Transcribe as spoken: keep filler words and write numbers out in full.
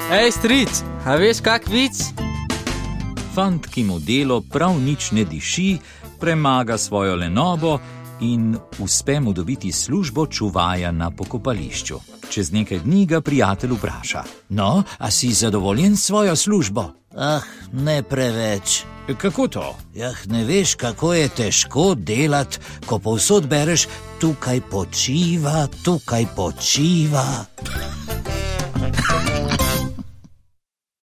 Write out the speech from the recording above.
Ej, stric, a veš kak vic? Fant, ki mu delo prav nič ne diši, premaga svojo lenobo in uspe mu dobiti službo čuvaja na pokopališču. Čez nekaj dni ga prijatelj vpraša: No, a si zadovoljen s svojo službo? Ah, ne preveč. Kako to? Jah, ne veš, kako je težko delati, ko povsod bereš tukaj počiva, tukaj počiva.